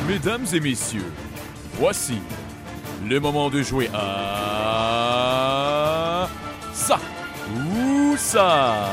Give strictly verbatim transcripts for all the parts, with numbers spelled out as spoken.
Mesdames et messieurs, voici le moment de jouer à ça ou ça.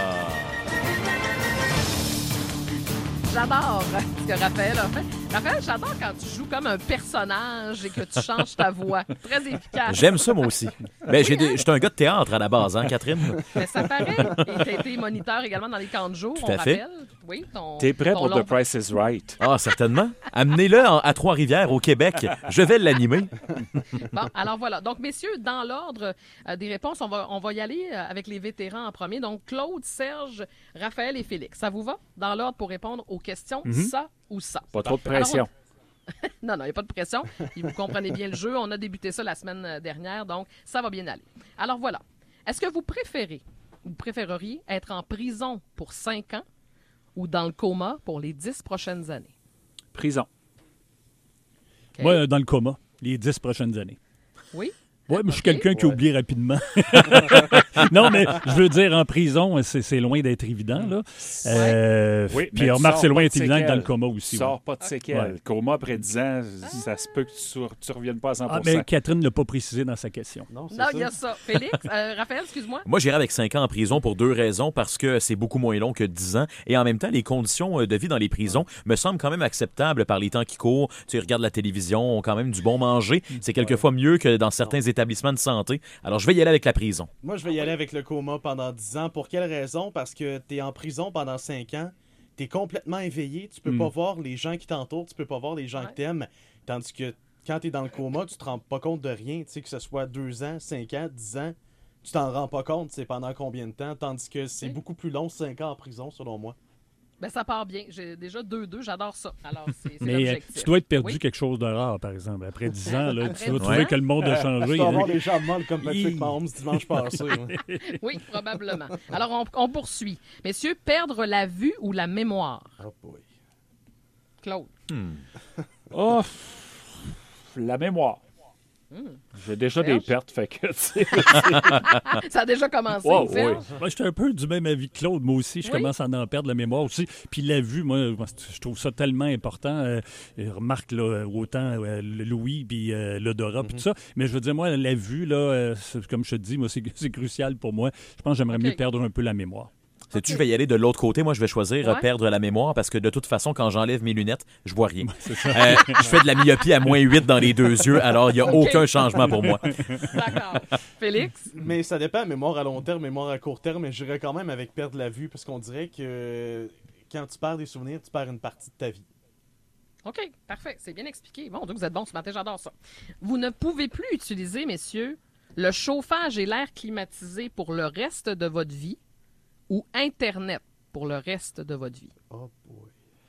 J'adore ce que Raphaël a fait. Raphaël, j'adore quand tu joues comme un personnage et que tu changes ta voix. Très efficace. J'aime ça, moi aussi. Ben, j'ai des- j'étais un gars de théâtre à la base, hein, Catherine? Mais ça paraît. Et tu as été moniteur également dans les camps de jour, Tout on à fait. rappelle. Oui, ton, T'es prêt ton pour long- The Price is Right? Ah, certainement. Amenez-le en- à Trois-Rivières, au Québec. Je vais l'animer. Bon, alors voilà. Donc, messieurs, dans l'ordre euh, des réponses, on va, on va y aller euh, avec les vétérans en premier. Donc, Claude, Serge, Raphaël et Félix. Ça vous va? Dans l'ordre pour répondre aux questions, ça ou ça? Pas trop de pression. Non, non, il n'y a pas de pression. Et vous comprenez bien le jeu. On a débuté ça la semaine euh, dernière, donc ça va bien aller. Alors voilà. Est-ce que vous préférez, vous préféreriez être en prison pour cinq ans ou dans le coma pour les dix prochaines années? Prison. OK. Moi, dans le coma, les dix prochaines années. Oui? Oui, mais je suis OK. quelqu'un qui oublie rapidement. Non, mais je veux dire, en prison, c'est c'est loin d'être évident, là. Euh, Oui, mais puis tu remarque, sors c'est loin pas de d'être évident que dans le séquelles. coma Tu aussi. sors ouais. pas de séquelles. Ouais. Coma après dix ans, ça se peut que tu ne reviennes pas à cent pour Ah, cent. mais Catherine ne l'a pas précisé dans sa question. Non, c'est Non, ça. il y a ça. Félix, euh, Raphaël, excuse-moi. Moi, j'irai avec cinq ans en prison pour deux raisons. Parce que c'est beaucoup moins long que dix ans. Et en même temps, les conditions euh, de vie dans les prisons me semblent quand même acceptables par les temps qui courent. Tu sais, regardes la télévision, ont quand même du bon manger. C'est quelquefois mieux que dans certains établissements de santé. Alors, je vais y aller avec la prison. Moi, je vais y aller avec le coma pendant dix ans. Pour quelle raison? Parce que t'es en prison pendant cinq ans, t'es complètement éveillé, tu peux Mm. pas voir les gens qui t'entourent, tu peux pas voir les gens Ouais. que t'aimes. Tandis que quand t'es dans le coma, tu te rends pas compte de rien. Tu sais, que ce soit deux ans, cinq ans, dix ans, tu t'en rends pas compte, c'est pendant combien de temps. Tandis que c'est Oui. beaucoup plus long, cinq ans en prison, selon moi. Ben, ça part bien. J'ai déjà deux deux, j'adore ça. Alors, c'est c'est Mais euh, l'objectif. tu dois être perdu Oui. quelque chose de rare, par exemple. Après dix ans, là, Après tu vas dix trouver ans? que le monde a Tu changé. vas avoir hein. les jambes molles comme Patrick Hi. Mahomes dimanche passé. ouais. Oui, probablement. Alors, on, on poursuit. Messieurs, perdre la vue ou la mémoire? Oh boy. Claude. Oh, pff, la mémoire. J'ai déjà des Serge? pertes, fait que, tu sais, Ça a déjà commencé, Wow, Serge? Moi, j'étais un peu du même avis que Claude. Moi aussi, je Oui. commence à en perdre la mémoire aussi. Puis la vue, moi, moi, je trouve ça tellement important. Euh, remarque, là, autant euh, le Louis, puis euh, l'odorat, puis tout ça. Mais je veux dire, moi, la vue, là, euh, c'est- comme je te dis, moi, c'est c'est crucial pour moi. Je pense que j'aimerais OK. mieux perdre un peu la mémoire. Sais-tu, je vais y aller de l'autre côté. Moi, je vais choisir euh, Ouais. perdre la mémoire parce que de toute façon, quand j'enlève mes lunettes, je vois rien. Euh, je fais de la myopie à moins huit dans les deux yeux, alors il n'y a OK. aucun changement pour moi. D'accord. Félix? Mais ça dépend, mémoire à long terme, mémoire à court terme, mais j'irais quand même avec perdre la vue, parce qu'on dirait que quand tu perds des souvenirs, tu perds une partie de ta vie. OK, parfait. C'est bien expliqué. Bon, donc vous êtes bon ce matin, j'adore ça. Vous ne pouvez plus utiliser, messieurs, le chauffage et l'air climatisé pour le reste de votre vie ou Internet pour le reste de votre vie. Oh boy.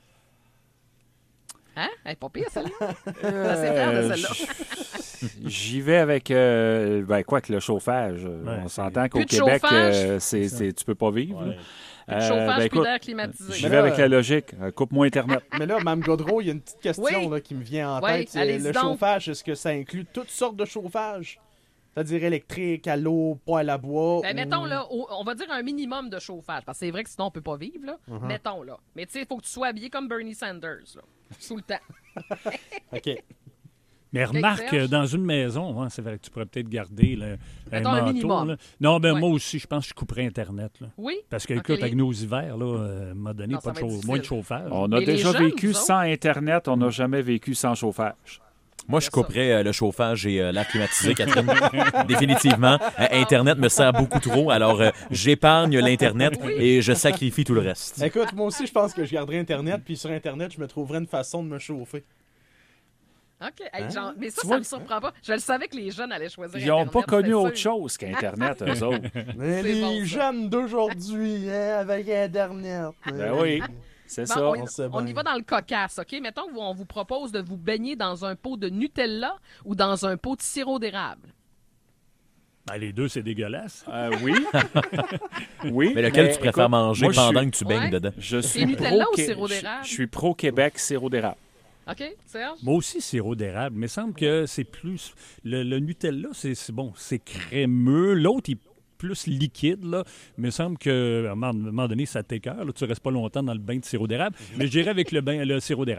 Hein? Elle est pas pire, celle-là. C'est assez fier de Euh, celle-là. j'y vais avec, euh, ben, quoi que le chauffage. euh, Ouais, on c'est- s'entend qu'au Plus de Québec, chauffage. euh, c'est, c'est- tu peux pas vivre. là. Ouais. Plus de Euh, chauffage, ben, plus écoute, d'air climatisé. J'y Mais vais là, avec la logique. Euh, Coupe-moi Internet. Mais là, Mme Godreau, il y a une petite question Oui. là, qui me vient en Oui, tête. C'est allez-y le donc. chauffage, est-ce que ça inclut toutes sortes de chauffage? C'est-à-dire électrique, à l'eau, poêle à bois? Ben, ou- mettons, là, au- on va dire un minimum de chauffage, parce que c'est vrai que sinon, on peut pas vivre, là. Uh-huh. Mettons, là. Mais tu sais, il faut que tu sois habillé comme Bernie Sanders, là. Tout le temps. OK. Mais remarque, Serge? euh, dans une maison, hein, c'est vrai que tu pourrais peut-être garder là, un Mettons un manteau. minimum. là. Non, ben Ouais. moi aussi, je pense que je couperais Internet. Là. Oui? Parce que, Ok, écoute, les- avec nos hivers, là, euh, à un moment donné, Non, ça pas de va être chau- difficile. moins de chauffage. On a Mais les déjà jeunes, vécu vous sans Internet, on n'a jamais vécu sans chauffage. Moi, je C'est ça. couperais euh, le chauffage et euh, l'air climatisé, Catherine. Définitivement. Euh, Internet me sert beaucoup trop, alors euh, j'épargne l'Internet et je sacrifie tout le reste. Écoute, moi aussi, je pense que je garderais Internet, puis sur Internet, je me trouverais une façon de me chauffer. OK. Hey, Hein? genre, mais ça, Tu ça vois- me surprend pas. Je le savais que les jeunes allaient choisir Ils n'ont Internet, pas connu c'était autre sûr. chose qu'Internet, eux autres. Mais C'est les bon, ça. jeunes d'aujourd'hui, hein, avec Internet. Ben oui, c'est Bon, ça. on, on sait on y bien. va dans le cocasse, OK? Mettons qu'on vous propose de vous baigner dans un pot de Nutella ou dans un pot de sirop d'érable. Ben, les deux, c'est dégueulasse. Euh, oui. oui. Mais lequel tu préfères écoute, manger moi, je pendant suis- que tu baignes Ouais. dedans? Je C'est suis Nutella pro ou sirop je- d'érable? Je suis pro-Québec, sirop d'érable. OK, Serge? Moi aussi, sirop d'érable. Mais il semble que c'est plus... Le, le Nutella, c'est c'est bon, c'est crémeux. L'autre, il est plus liquide, là. Mais il semble qu'à un moment un moment donné, ça t'écoeure. là. Tu restes pas longtemps dans le bain de sirop d'érable. Mais j'irai avec le, bain, le sirop d'érable.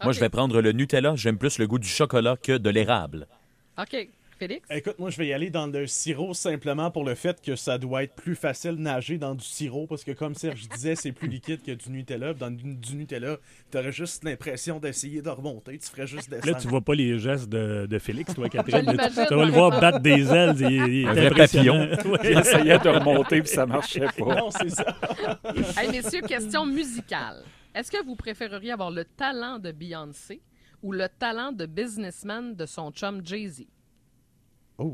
Moi, OK. je vais prendre le Nutella. J'aime plus le goût du chocolat que de l'érable. OK. Félix? Écoute, moi, je vais y aller dans le sirop simplement pour le fait que ça doit être plus facile de nager dans du sirop parce que, comme Serge disait, c'est plus liquide que du Nutella. Dans du, du Nutella, t'aurais juste l'impression d'essayer de remonter. Tu ferais juste descendre. Là, tu vois pas les gestes de, de Félix, toi, Je Catherine. l'imagine, Tu vas le ouais. voir battre des ailes. Il, il Un est vrai impressionnant. Il Ouais. essayait de remonter, puis ça marchait pas. Non, c'est ça. Hey, messieurs, question musicale. Est-ce que vous préféreriez avoir le talent de Beyoncé ou le talent de businessman de son chum Jay-Z? Oh.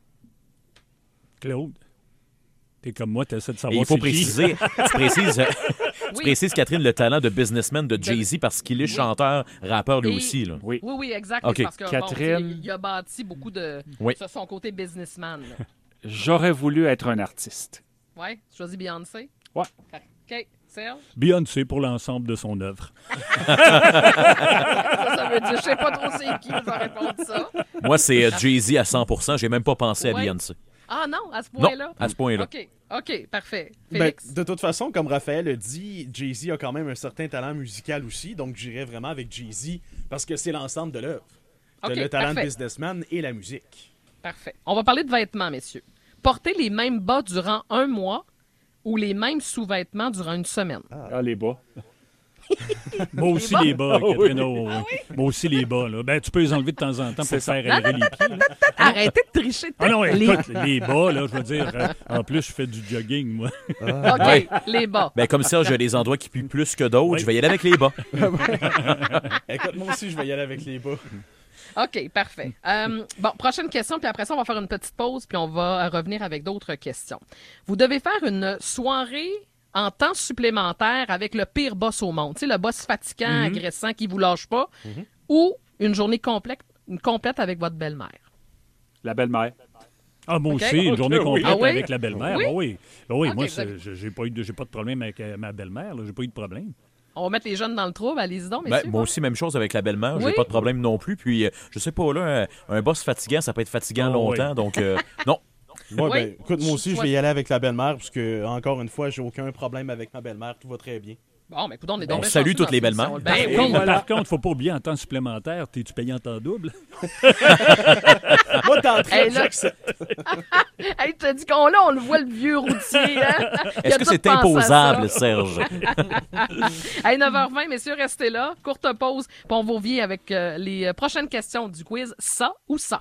Claude, t'es comme moi, t'essaies de Et savoir il faut c'est qui. préciser, tu précises, euh, tu Oui. précises, Catherine, le talent de businessman de Jay-Z parce qu'il est Oui. chanteur, rappeur lui Et- aussi. Là. Oui. Oui, oui, exact. OK. Parce que, bon, Catherine. tu sais, il a bâti beaucoup de... Oui. sur son côté businessman. J'aurais voulu être un artiste. Oui, tu choisis Beyoncé? Ouais. OK. Serge? Beyoncé pour l'ensemble de son œuvre. Ça, ça veut dire, je sais pas trop c'est qui va répondre ça. Moi, c'est euh, Jay-Z à cent pour cent. J'ai même pas pensé à Ouais. Beyoncé. Ah non, à ce Non, point-là? à ce point-là. OK, OK, parfait. Ben, Félix? de toute façon, comme Raphaël a dit, Jay-Z a quand même un certain talent musical aussi, donc j'irais vraiment avec Jay-Z parce que c'est l'ensemble de l'œuvre. T'as OK, le talent parfait. de businessman et la musique. Parfait. On va parler de vêtements, messieurs. Porter les mêmes bas durant un mois ou les mêmes sous-vêtements durant une semaine? Ah, les bas. Moi aussi, les bas, Ah oui. Catherine. oh, oui. Moi aussi, les bas. Là. Ben, tu peux les enlever de temps en temps pour C'est ça. faire élever les pieds. là. Arrêtez de tricher. Ah non, les... écoute, les bas, là, je veux dire. euh, en plus, je fais du jogging, moi. OK, Ouais. les bas. Ben, comme ça, j'ai des endroits qui puent plus que d'autres. Oui. Je vais y aller avec les bas. Écoute, moi aussi, je vais y aller avec les bas. OK, parfait. Euh, bon, prochaine question, puis après ça, on va faire une petite pause, puis on va revenir avec d'autres questions. Vous devez faire une soirée en temps supplémentaire avec le pire boss au monde. Tu sais, le boss fatigant, agressant, qui vous lâche pas, ou une journée complète, une complète avec votre belle-mère. La belle-mère. Ah, moi OK. aussi, une OK, journée oui. complète Ah oui? avec la belle-mère. Oui? Ah oui. Ah oui, OK, moi, vous c'est- avez- j'ai j'ai pas, eu de- j'ai pas de problème avec euh, ma belle-mère. là. J'ai pas eu de problème. On va mettre les jeunes dans le trouble. Allez-y donc, Ben, messieurs. moi aussi, même chose avec la belle-mère. J'ai Oui. pas de problème non plus. Puis, euh, je sais pas, là, un, un boss fatigant, ça peut être fatigant Oh, longtemps. oui. Donc, euh, non. Moi, Oui. ben, écoute, moi aussi, je Soit- vais y aller avec la belle-mère parce que, encore une fois, j'ai aucun problème avec ma belle-mère. Tout va très bien. Bon, mais écoute, on est On donc bien salue chanceux toutes dans les cette belles-mères. émission. Par, Ben oui. contre, voilà. par contre, faut pas oublier en temps supplémentaire, t'es-tu payé en temps double? Moi, d'entrée, Hey, là- j'accepte. Hey, tu dit qu'on là, on le voit le vieux routier. Hein? Il a Est-ce que tout c'est pensé à imposable, ça. Serge? Hey, neuf heures vingt, messieurs, restez là. Courte pause, puis on vous revient avec euh, les euh, prochaines questions du quiz Ça ou ça.